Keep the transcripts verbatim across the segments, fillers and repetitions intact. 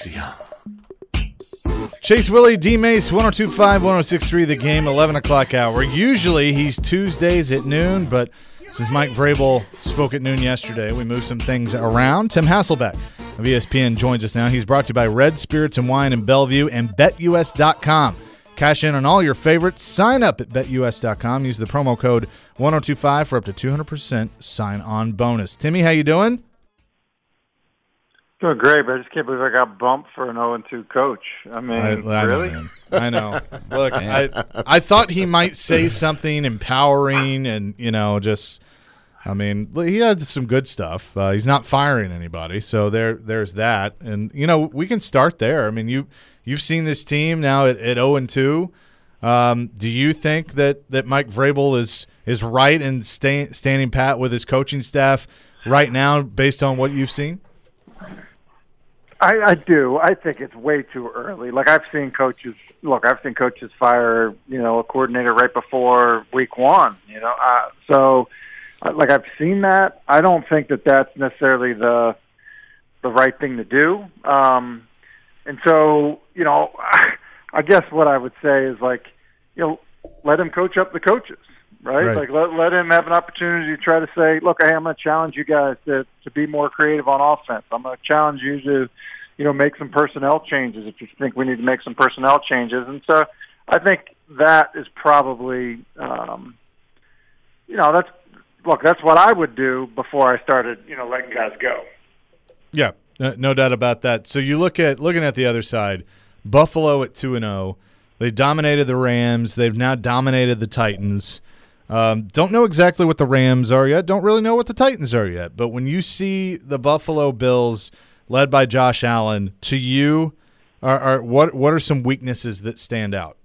Axiom. Chase Willie, D-Mace, one oh two point five, one oh six point three, The Game, eleven o'clock hour. Usually he's Tuesdays at noon, but since Mike Vrabel spoke at noon yesterday, we moved some things around. Tim Hasselbeck of E S P N joins us now. He's brought to you by Red Spirits and Wine in Bellevue and Bet U S dot com. Cash in on all your favorites. Sign up at Bet U S dot com. Use the promo code one oh two five for up to two hundred percent sign-on bonus. Timmy, how you doing? Doing great, but I just can't believe I got bumped for an oh and two coach. I mean, I, I really? Know, I know. Look, I I thought he might say something empowering and, you know, just, I mean, he had some good stuff. Uh, he's not firing anybody, so there there's that. And, you know, we can start there. I mean, you, you've seen this team now at, at oh and two. Um, do you think that, that Mike Vrabel is, is right in stay, standing pat with his coaching staff right now based on what you've seen? I, I do. I think it's way too early. Like, I've seen coaches – look, I've seen coaches fire, you know, a coordinator right before week one, you know. Uh, so, like, I've seen that. I don't think that that's necessarily the the right thing to do. Um, and so, you know, I guess what I would say is, like, you know, let him coach up the coaches, right? Right. Like, let, let him have an opportunity to try to say, look, hey, I'm going to challenge you guys to, to be more creative on offense. I'm going to challenge you to – you know, make some personnel changes if you think we need to make some personnel changes. And so I think that is probably, um, you know, that's, look, that's what I would do before I started, you know, letting guys go. Yeah, no doubt about that. So you look at, looking at the other side, Buffalo at two and oh. They dominated the Rams. They've now dominated the Titans. Um, don't know exactly what the Rams are yet. Don't really know what the Titans are yet. But when you see the Buffalo Bills – led by Josh Allen, to you, are, are what what are some weaknesses that stand out,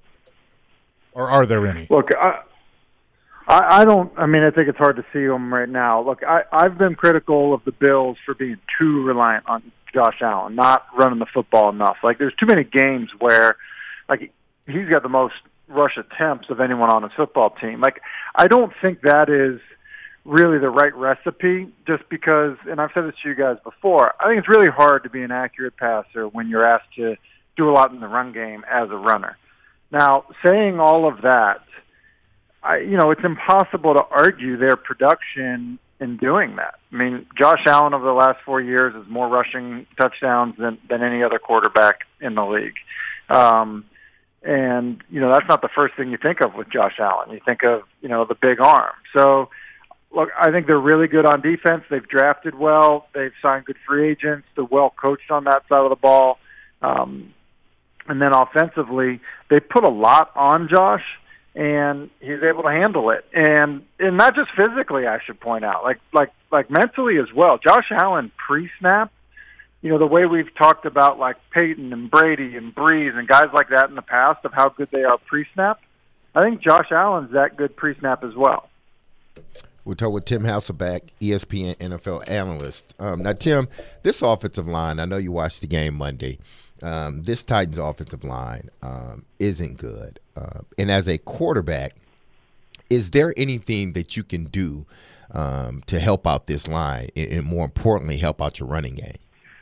or are there any? Look, I, I, I don't. I mean, I think it's hard to see them right now. Look, I, I've been critical of the Bills for being too reliant on Josh Allen, not running the football enough. Like, there's too many games where, like, he's got the most rush attempts of anyone on his football team. Like, I don't think that is really the right recipe, just because, and I've said this to you guys before, I think it's really hard to be an accurate passer when you're asked to do a lot in the run game as a runner. Now, saying all of that, I, you know, it's impossible to argue their production in doing that. I mean, Josh Allen over the last four years has more rushing touchdowns than, than any other quarterback in the league. Um, and, you know, that's not the first thing you think of with Josh Allen. You think of, you know, the big arm. So, look, I think they're really good on defense. They've drafted well. They've signed good free agents. They're well coached on that side of the ball. Um, and then offensively, they put a lot on Josh, and he's able to handle it. And and not just physically, I should point out, like like like mentally as well. Josh Allen pre-snap, you know, the way we've talked about like Peyton and Brady and Breeze and guys like that in the past of how good they are pre-snap, I think Josh Allen's that good pre-snap as well. We're talking with Tim Hasselbeck, E S P N N F L analyst. Um, now, Tim, this offensive line, I know you watched the game Monday. Um, this Titans offensive line um, isn't good. Uh, and as a quarterback, is there anything that you can do um, to help out this line and, and, more importantly, help out your running game?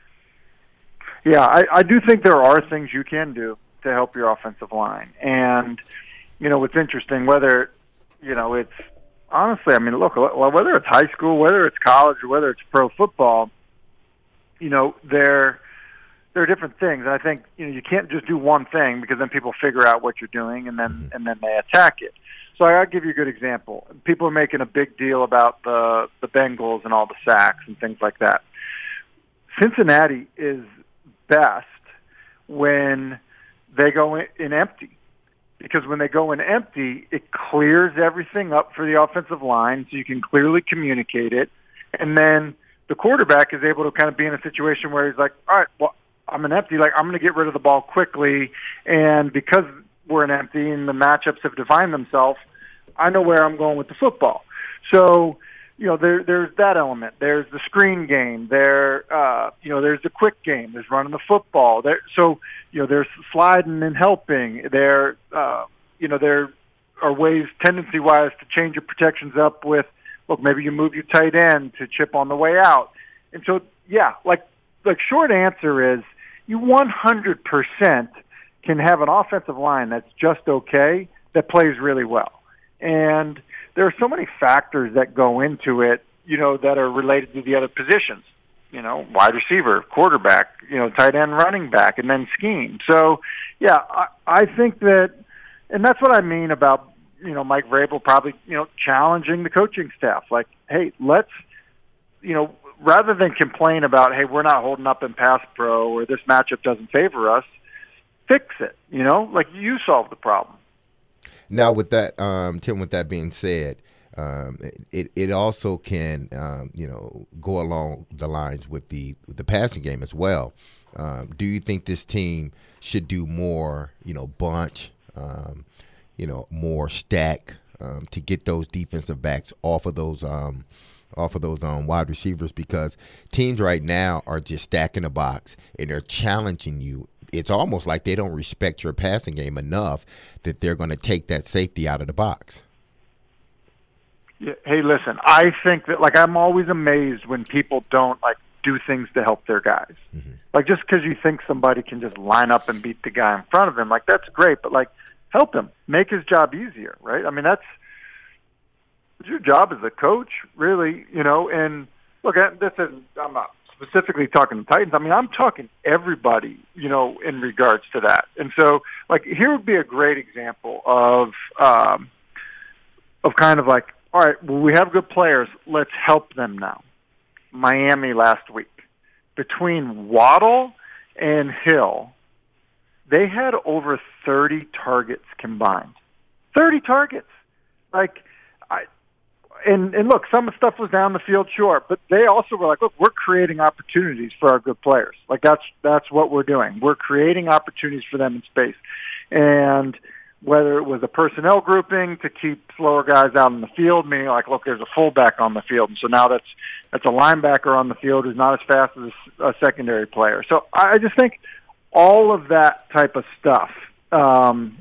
Yeah, I, I do think there are things you can do to help your offensive line. And, you know, what's interesting, whether, you know, it's, honestly, I mean, look, whether it's high school, whether it's college, or whether it's pro football, you know, there there are different things. And I think, you know, you can't just do one thing because then people figure out what you're doing and then mm-hmm. and then they attack it. So I'll give you a good example. People are making a big deal about the the Bengals and all the sacks and things like that. Cincinnati is best when they go in, in empty. Because when they go in empty, it clears everything up for the offensive line so you can clearly communicate it. And then the quarterback is able to kind of be in a situation where he's like, all right, well, I'm in empty. Like, I'm going to get rid of the ball quickly. And because we're in empty and the matchups have defined themselves, I know where I'm going with the football. So, you know, there, there's that element. There's the screen game. There, uh, you know, there's the quick game. There's running the football. There, so, you know, there's sliding and helping. There, uh, you know, there are ways, tendency-wise, to change your protections up with, look, maybe you move your tight end to chip on the way out. And so, yeah, like, like short answer is you one hundred percent can have an offensive line that's just okay that plays really well. And there are so many factors that go into it, you know, that are related to the other positions. You know, wide receiver, quarterback, you know, tight end, running back, and then scheme. So, yeah, I, I think that, and that's what I mean about, you know, Mike Vrabel probably, you know, challenging the coaching staff. Like, hey, let's, you know, rather than complain about, hey, we're not holding up in pass pro or this matchup doesn't favor us, fix it, you know, like you solve the problem. Now, with that, um, Tim, with that being said, um, it it also can, um, you know, go along the lines with the with the passing game as well. Um, do you think this team should do more, you know, bunch, um, you know, more stack um, to get those defensive backs off of those um, off of those um, wide receivers? Because teams right now are just stacking the box and they're challenging you. It's almost like they don't respect your passing game enough that they're going to take that safety out of the box. Yeah, hey, listen, I think that, like, I'm always amazed when people don't, like, do things to help their guys. Mm-hmm. Like, just because you think somebody can just line up and beat the guy in front of him, like, that's great, but, like, help him. Make his job easier, right? I mean, that's your job as a coach, really, you know, and, look, this is, I'm not specifically talking to Titans. I mean, I'm talking everybody, you know, in regards to that. And so, like, here would be a great example of, um, of kind of like, all right, well, we have good players. Let's help them now. Miami last week. Between Waddle and Hill, they had over thirty targets combined. thirty targets. Like, I, and, and look, some of the stuff was down the field, sure, but they also were like, look, we're creating opportunities for our good players. Like, that's that's what we're doing. We're creating opportunities for them in space. And whether it was a personnel grouping to keep slower guys out in the field, meaning like, look, there's a fullback on the field, and so now that's that's a linebacker on the field who's not as fast as a secondary player. So I just think all of that type of stuff, um,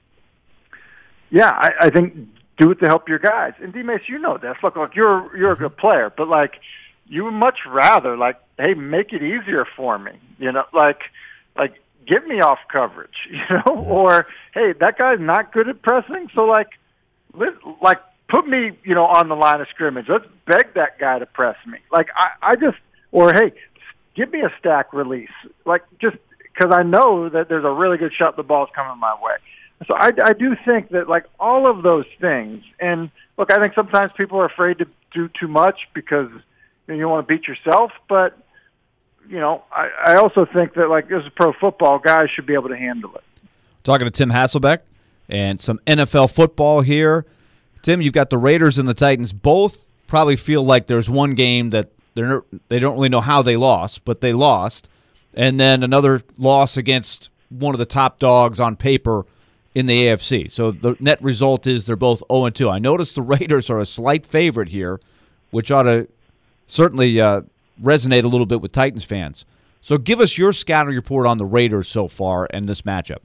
yeah, I, I think do it to help your guys. And D-Mace, you know this. Look, look, you're you're a good player, but like you would much rather like, hey, make it easier for me, you know, like like. Get me off coverage, you know, or, hey, that guy's not good at pressing, so, like, let, like put me, you know, on the line of scrimmage. Let's beg that guy to press me. Like, I, I just, or, hey, give me a stack release. Like, just because I know that there's a really good shot the ball's coming my way. So I, I do think that, like, all of those things, and, look, I think sometimes people are afraid to do too much because you know, you don't want to beat yourself, but you know, I, I also think that, like, this is pro football, guys should be able to handle it. Talking to Tim Hasselbeck and some N F L football here. Tim, you've got the Raiders and the Titans. Both probably feel like there's one game that they're they don't really know how they lost, but they lost. And then another loss against one of the top dogs on paper in the A F C. So the net result is they're both oh and two. I noticed the Raiders are a slight favorite here, which ought to certainly uh, – resonate a little bit with Titans fans. So give us your scouting report on the Raiders so far and this matchup.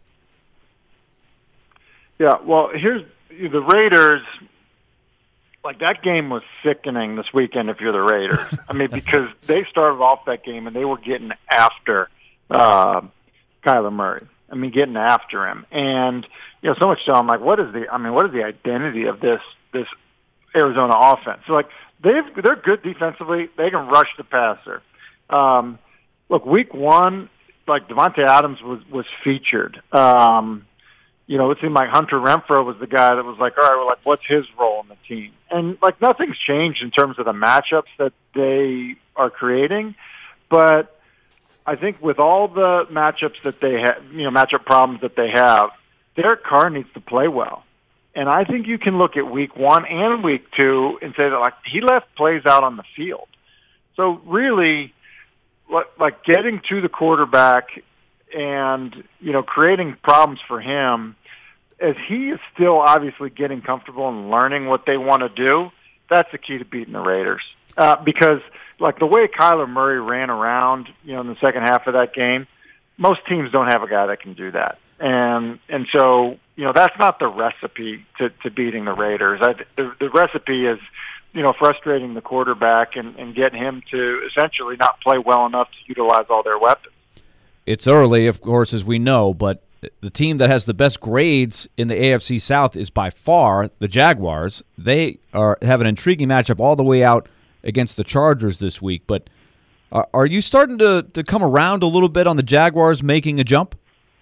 Yeah, well, here's the Raiders. Like, that game was sickening this weekend if you're the Raiders. I mean, because they started off that game and they were getting after uh, Kyler Murray. I mean, getting after him. And, you know, so much so I'm like, what is the, I mean, what is the identity of this, this Arizona offense? So, like, They've, they're good defensively. They can rush the passer. Um, look, week one, like Devontae Adams was, was featured. Um, you know, it seemed like Hunter Renfrow was the guy that was like, all right, well, like, what's his role in the team? And, like, nothing's changed in terms of the matchups that they are creating. But I think with all the matchups that they have, you know, matchup problems that they have, Derek Carr needs to play well. And I think you can look at week one and week two and say that, like, he left plays out on the field. So really, like, getting to the quarterback and, you know, creating problems for him as he is still obviously getting comfortable and learning what they want to do, that's the key to beating the Raiders. Uh, because, like, the way Kyler Murray ran around, you know, in the second half of that game, most teams don't have a guy that can do that. And and so, you know, that's not the recipe to, to beating the Raiders. I, the, the recipe is, you know, frustrating the quarterback and, and getting him to essentially not play well enough to utilize all their weapons. it's early, of course, as we know, but the team that has the best grades in the A F C South is by far the Jaguars. They are have an intriguing matchup all the way out against the Chargers this week. But are, are you starting to, to come around a little bit on the Jaguars making a jump?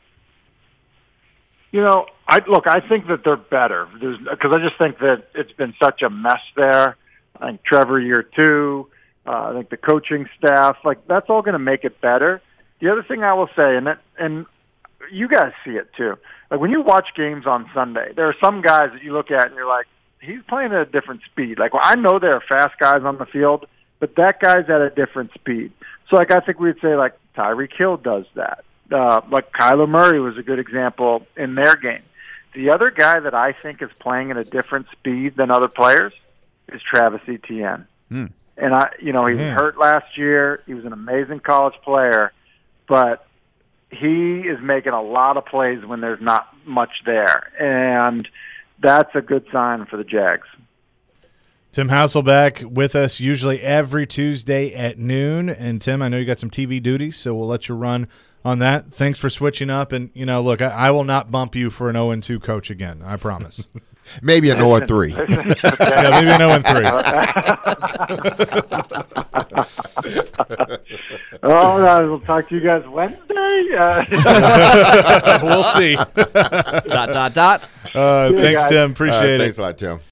You know, I look, I think that they're better because I just think that it's been such a mess there. I think Trevor year two, uh, I think the coaching staff, like that's all going to make it better. The other thing I will say, and that, and you guys see it too. Like when you watch games on Sunday, there are some guys that you look at and you're like, he's playing at a different speed. Like, well, I know there are fast guys on the field, but that guy's at a different speed. So, like, I think we'd say, like, Tyreek Hill does that. Uh, like, Kyler Murray was a good example in their game. The other guy that I think is playing at a different speed than other players is Travis Etienne. Hmm. And, I, you know, he was Yeah. hurt last year. He was an amazing college player, but he is making a lot of plays when there's not much there, and that's a good sign for the Jags. Tim Hasselbeck with us usually every Tuesday at noon. And, Tim, I know you got some T V duties, so we'll let you run on that. Thanks for switching up. And, you know, look, I, I will not bump you for an oh and two coach again. I promise. Maybe an oh and three. Yeah, maybe an oh and three. Oh, I will talk to you guys Wednesday. Uh, We'll see. dot, dot, dot. Uh, you, thanks, guys. Tim. All right, Appreciate it. thanks a lot, Tim.